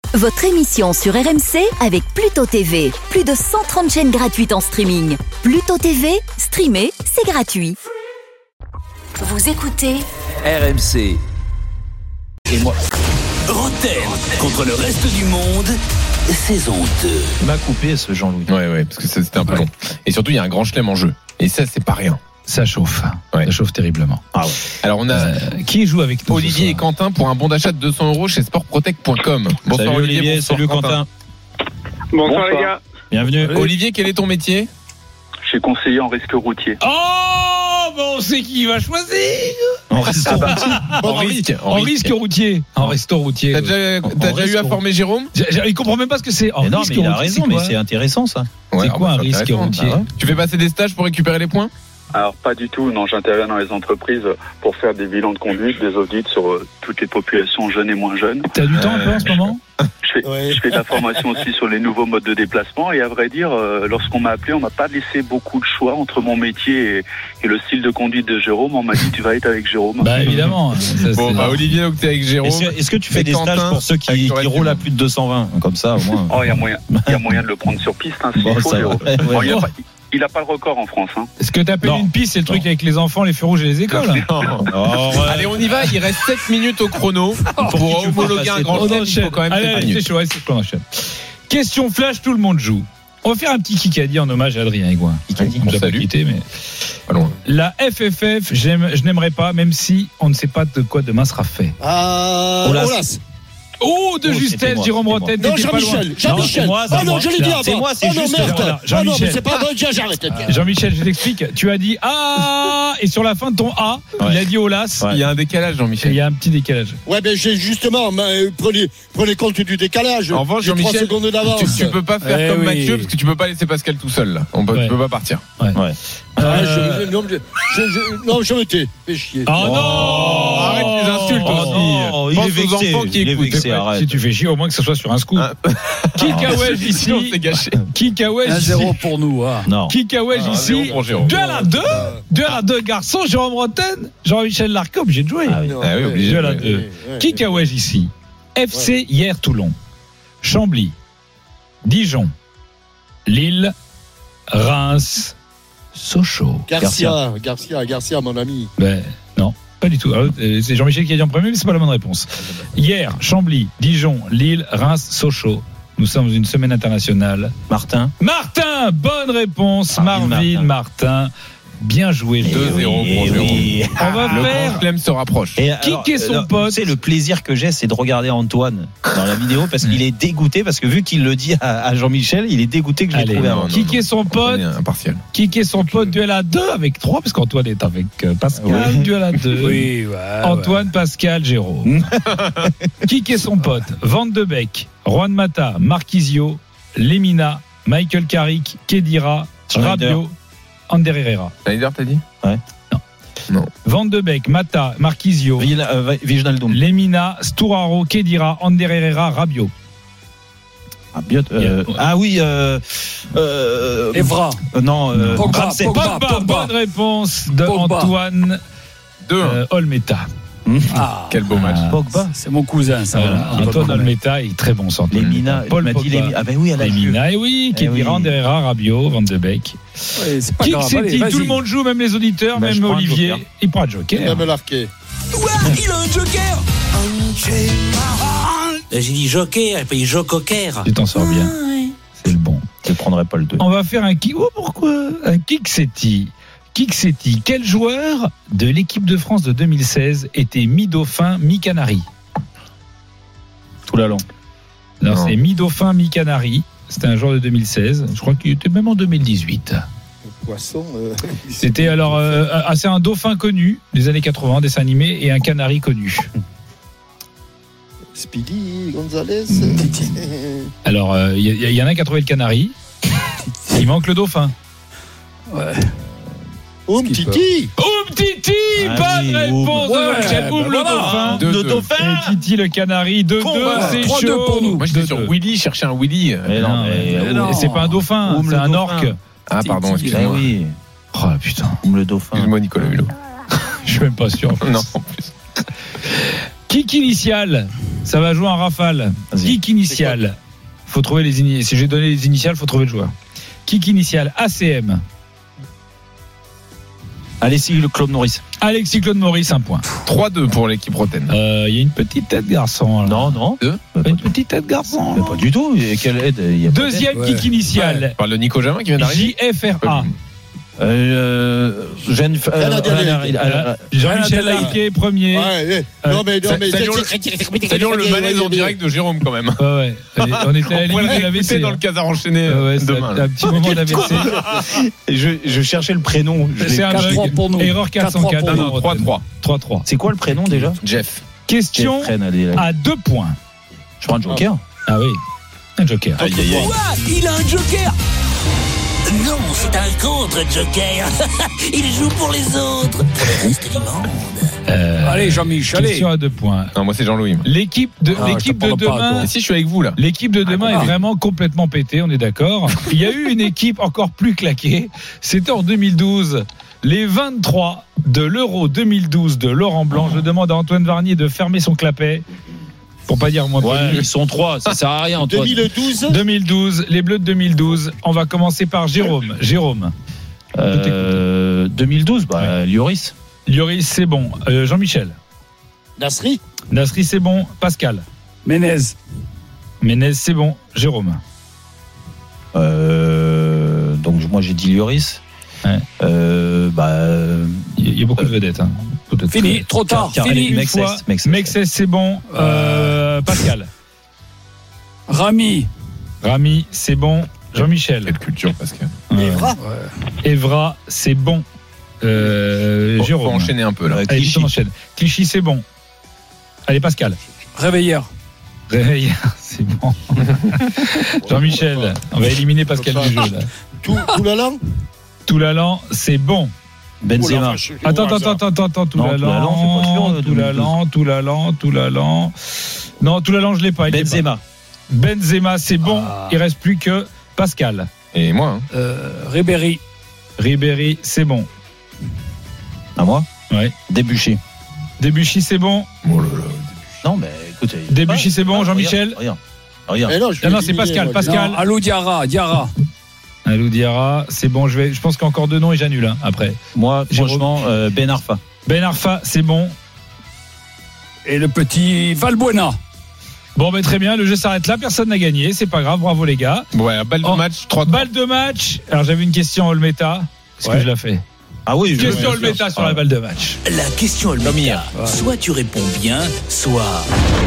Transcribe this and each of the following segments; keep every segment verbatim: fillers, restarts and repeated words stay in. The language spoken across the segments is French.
Votre émission sur R M C avec Pluto T V. Plus de cent trente chaînes gratuites en streaming. Pluto T V, streamer, c'est gratuit. Vous écoutez R M C. Et moi, Rotten contre le reste du monde, saison deux. Il m'a coupé ce Jean-Louis. Ouais, ouais, parce que c'était un peu long. Et surtout, il y a un grand chelem en jeu. Et ça, c'est pas rien. Ça chauffe. Ouais. Ça chauffe terriblement. Ah ouais. Alors, on a euh, qui joue avec nous Olivier et Quentin pour un bon d'achat de deux cents euros chez sport protect point com. Bonsoir salut Olivier, Olivier bonsoir salut Quentin. Quentin. Bonsoir, bonsoir les gars. Bienvenue. Salut. Olivier, quel est ton métier ? Je suis conseiller en risque routier. Oh, bon, on sait qui va choisir. En resto routier. En risque. En risque routier. En resto routier. T'as déjà, t'as déjà eu à former Jérôme ? Il comprend même pas ce que c'est. En mais non, risque mais il a routier, raison, c'est mais quoi c'est intéressant ça. Ouais, c'est quoi bah, un c'est risque intéressant. routier ? Ah ouais. Tu fais passer des stages pour récupérer les points ? Alors pas du tout, non, j'interviens dans les entreprises pour faire des bilans de conduite, des audits sur euh, toutes les populations jeunes et moins jeunes. T'as du temps un peu en ce moment ? Je fais, ouais. je fais de la formation aussi sur les nouveaux modes de déplacement et à vrai dire, euh, lorsqu'on m'a appelé, on m'a pas laissé beaucoup de choix entre mon métier et, et le style de conduite de Jérôme. On m'a dit tu vas être avec Jérôme. Bah évidemment. Ça, bon, bah, Olivier, donc t'es avec Jérôme. Est-ce, est-ce que tu fais des Quentin, stages pour ceux qui, qui roulent à plus de deux cent vingt comme ça au moins? Oh, il y a moyen, il y a moyen de le prendre sur piste, hein, s'il bon, faut, Jérôme. Ouais, bon, ouais. il a pas, il a pas le record en France. Hein. Ce que t'appelles une piste, c'est le truc non. avec les enfants, les feux rouges et les écoles. Non. Oh, ouais. Allez, on y va. Il reste sept minutes au chrono pour, pour homologuer un grand chelem. Il faut quand même allez, allez, c'est chaud, allez, c'est chaud, on enchaîne. Question flash, tout le monde joue. On va faire un petit Kikadi en hommage à Adrien Aigouin. Kikadi, on l'a quitté, mais pas loin. La F F F, j'aime, je n'aimerais pas, même si on ne sait pas de quoi demain sera fait. Ah, Olas. Olas. Oh, de oh, justesse, Jérôme Rotten. Non, Jean-Michel, Jean-Michel. Non, oh non, je l'ai dit avant. C'est moi, c'est oh, juste. Non, merde. Jean-Michel. Oh non, mais c'est pas vrai, j'arrête. Jean-Michel, je t'explique. Tu as dit ah, et sur la fin de ton A, ouais. il a dit Olas. Ouais. Il y a un décalage, Jean-Michel. Il y a un petit décalage. Ouais, ben j'ai justement, prenez, prenez compte du décalage. En revanche, Jean-Michel, trois secondes d'avance. Tu, tu peux pas faire eh comme oui. Mathieu parce que tu peux pas laisser Pascal tout seul. Là. On peut, ouais. Tu peux pas partir. Ouais. ouais. Euh... Je, non, je, je, non, je m'étais fait chier. Oh non, oh, arrête les insultes oh, aussi. Oh, pense il est aux vexé, enfants qui écoutent. Vexé, si tu fais chier, au moins que ce soit sur un scoop. Ah. Kikawège ici. Kikawège ici. un zéro pour nous. Ah. Non. Kikawège ah, ici. deux à deux. deux à deux garçons. Jérôme Rotten. Jean-Michel Larquet, obligé de jouer. Ah oui, ah oui obligé. deux à deux. Kikawège ici. F C hier Toulon. Chambly. Dijon. Lille. Reims. Sochaux. Garcia, Garcia, Garcia, mon ami. Ben, non, pas du tout. Alors, c'est Jean-Michel qui a dit en premier, mais c'est pas la bonne réponse. Hier, Chambly, Dijon, Lille, Reims, Sochaux. Nous sommes une semaine internationale. Martin. Martin, bonne réponse. Marvin, Martin. Martin. Bien joué. deux zéro pour Jérôme. Oui. On va le faire. Le Clem se rapproche. Et alors, qui est son alors, pote? Tu sais, le plaisir que j'ai, c'est de regarder Antoine dans la vidéo parce qu'il est dégoûté, parce que vu qu'il le dit à, à Jean-Michel, il est dégoûté que je l'ai trouvé avant. Qui est son pote? Impartial. Qui est son pote? Duel à deux avec trois, parce qu'Antoine est avec Pascal. Oui. Duel à deux. Oui, ouais, Antoine, ouais. Pascal, Jérôme. Qui est son pote? Van de Beek, Juan Mata, Marquisio, Lemina, Michael Carrick, Kedira, Rabiot, Ander Herrera. Schneider, t'as dit? Ouais. Non. Non. Van de Beek, Mata, Marquisio, euh, Wijnaldum, Lemina, Sturaro, Kedira, Ander Herrera, Rabiot. Rabiot. Euh, yeah. Ah oui. Euh, euh, Evra. Euh, non. Euh, Pogba, Ramsey. Pogba, Pogba, Pogba. bonne réponse de Pogba. Antoine euh, Olmeta. Ah, quel beau match. Pogba, c'est mon cousin, ça. Voilà. Antoine Olmeta est très bon centre. Lemina, Paul m'a dit Lemina. Ah ben oui, elle a Lemina, et oui, Kedira, Ander Herrera, Rabiot, Van de Beek. Ouais, c'est pas Qui grave. c'est Allez, dit, tout le monde joue, même les auditeurs, ben, même Olivier. Il prend un joker. Il va me larquer. Ouais, il a un joker. J'ai dit joker, et puis joker. Tu t'en sors bien. Ah, ouais. C'est le bon. Je ne prendrai pas le deux. On va faire un kick. Oh, pourquoi un Kiksetti. Kiksetti. Quel joueur de l'équipe de France de deux mille seize était mi-dauphin, mi-canari? Tout la langue. Non, c'est mi-dauphin, mi-canari. C'était un joueur de deux mille seize. Je crois qu'il était même en deux mille dix-huit. Le poisson. Euh, C'était alors euh, c'est un dauphin connu des années quatre-vingts, dessin animé, et un canari connu. Speedy Gonzalez. Alors il euh, y, y en a qui a trouvé le canari. Il manque le dauphin. Ouais. Oum Titi. Oum Titi, ah, bonne oui, réponse. ouais, de Oum ben le voilà. dauphin. Deux, Le deux. dauphin. Et Titi le canari. deux deux, c'est trois chaud. deux pour nous. Moi j'étais deux sur deux. Willy, chercher un Willy. Mais non, Non, mais, mais mais non. C'est pas un dauphin, Oum c'est le un dauphin. orque. Ah pardon, Eh excuse-moi. oui. Oh putain, Oum le dauphin. Excuse-moi Nicolas Hulot. je suis même pas sûr. Non, en plus. Kick initial. Ça va jouer en rafale. Vas-y. Kick initial. Faut trouver les initiales. Si j'ai donné les initiales, faut trouver le joueur. Kick initial. A C M. Alexis le Claude Maurice. Alexis Claude Maurice, un point. trois deux pour l'équipe Roten. Il euh, y a une petite tête garçon. Là. Non, non. Deux Une petite tête garçon. Mais pas du tout. Et quelle aide il y a pas Deuxième Ouais. kick initial. On parle de Nico Jamin qui vient d'arriver. J F R A. Euh, Jeanne, euh, Rien à dire, Alain- les- Alain- Jean-Michel Alain- Laïquet, premier. Ouais, ouais. Non, mais, non, mais. Salut, Salut le malaise en direct de Jérôme quand même. Ouais, ouais. On était à la On pourrait limite de le l'A V C. réécouter dans le casar enchaîné Ouais, ouais, c'est demain. un, là. un petit moment d'A V C. je, je cherchais le prénom. Je l'ai C'est un caché. quatre trois bug. pour nous. Erreur quatre cent quatre. quatre trois pour Non, non, trois trois. trois trois. C'est quoi le prénom déjà? Jeff. Question Jeffrey Nadé. à deux points. Je prends un joker. Ah oui. Un joker. Aïe, aïe, aïe. Quoi? Il a un joker? Non, c'est un contre-joker. Il joue pour les autres, pour le reste du monde. Euh, Allez, Jean-Mich, allez. Question à deux points. Non, moi c'est Jean-Louis. L'équipe de, Ah, l'équipe je te de parle pas, demain. toi. Et si je suis avec vous là. L'équipe de demain Ah. est vraiment complètement pétée, on est d'accord. Il y a eu une équipe encore plus claquée. C'était en deux mille douze. Les vingt-trois de l'Euro deux mille douze de Laurent Blanc. Je demande à Antoine Varnier de fermer son clapet. Pour pas dire moins Ouais, connu. ils sont trois. Ça sert à rien, deux Antoine. mille douze. deux mille douze, les Bleus de deux mille douze. On va commencer par Jérôme. Jérôme. Euh, deux mille douze, bah, Lloris. Lloris, c'est bon. Euh, Jean-Michel. Nasri. Nasri, c'est bon. Pascal. Ménez. Ménez, c'est bon. Jérôme. Euh, donc, moi, j'ai dit Lloris. Ouais. Euh, bah, Il y a beaucoup de vedettes. Hein. Beaucoup de- Fini, trop tard. Car- Fini. allez, Une Mexes, fois. Mexes. Mexes, c'est bon. Euh, Pascal. Rami. Rami, c'est bon. Jean-Michel. Quelle culture, Pascal. Euh, Evra. Evra, c'est bon. Euh, Faut- Faut Jérôme. enchaîner un peu là. Euh, Allez, Clichy. vite, on enchaîne. Clichy, c'est bon. Allez, Pascal. Réveillère. Réveil, c'est bon. Jean-Michel, on va éliminer Pascal du jeu là. Tout, tout l'allant. Toulalan, c'est bon. Benzema. Attends, attends, attends, attends, attends, Non, Toulalan, c'est pas sûr, Toulalan, euh, Toulalan, Toulalan, Toulalan. Non, Toulalan, je l'ai pas. il l'est Benzema. pas. Benzema, c'est bon. Ah. Il reste plus que Pascal. Et moi, hein. Euh, Ribéry. Ribéry, c'est bon. À moi? Ouais. Debuchy. Debuchy, c'est bon. Non, mais écoutez. Debuchy, c'est bon. Jean-Michel. Regarde. Regarde. Eh non, je Ah vais non, c'est éliminer, Pascal, moi, Pascal. Non, Alou Diarra. Diarra. Alou Diarra, c'est bon. Je vais. Je pense qu'il y a encore deux noms et j'annule hein, après. Moi, Jérôme. franchement, euh, Ben Arfa. Ben Arfa, c'est bon. Et le petit Valbuena. Bon, ben très bien. Le jeu s'arrête là. Personne n'a gagné. C'est pas grave. Bravo les gars. Ouais, balle de Oh. match, trois trois. Balle de match. Alors j'avais une question en Olmeta. Est-ce Ouais. que je la fais? Ah oui, je Question ouais, Olmeta sur la balle de match. La question Olmeta. Soit tu réponds bien, soit.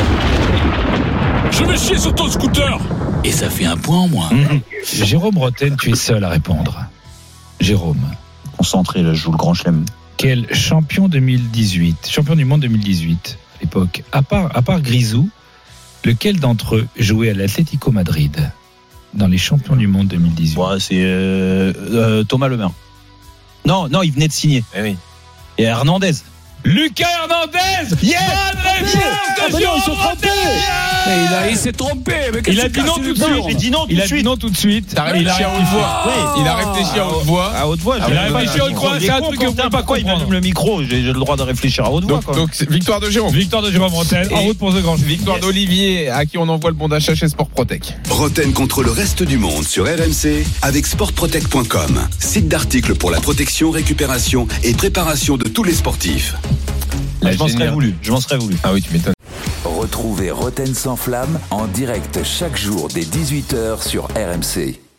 Je vais chier sur ton scooter. Et ça fait un point en moins. Jérôme Roten, tu es seul à répondre. Jérôme, Concentré, là, je joue le grand chelem. quel champion deux mille dix-huit, champion du monde deux mille dix-huit à l'époque, à part, à part Grisou, lequel d'entre eux jouait à l'Atlético Madrid dans les champions du monde deux mille dix-huit? Ouais, c'est euh, euh, Thomas Lemar. Non, non, il venait de signer. Eh oui. Et Hernandez. Lucas Hernandez. Yes. Bonne réponse Ah, de mais non, ils Jérôme sont trompés. Roten. Mais il, a- il s'est trompé. Mais Il a qu'est-ce dit que non c'est tout de le suite. bord J'ai dit non tout Il de a dit suite. non tout de suite. T'as Il a réfléchi à haute voix. Oui. Il a réfléchi à haute voix. À haute voix. Ah, j'ai- il a réfléchi à haute voix, Il est c'est un con, truc que vous Quentin, pouvez pas pourquoi il comprendre. m'allume le micro? J'ai j'ai le droit de réfléchir à haute voix. Donc, quoi. donc c'est victoire de Jérôme. Victoire de Jérôme Roten. En Et- route pour The Grand Chelem. Victoire d'Olivier, à qui on envoie le bon d'achat chez Sport Protect. Roten contre le reste du monde sur R M C avec sport protect point com, site d'articles pour la protection, récupération et préparation de tous les sportifs. Là, je m'en serais génial. voulu. Je m'en serais voulu. Ah oui, tu m'étonnes. Retrouvez Roten sans flamme en direct chaque jour dès dix-huit heures sur R M C.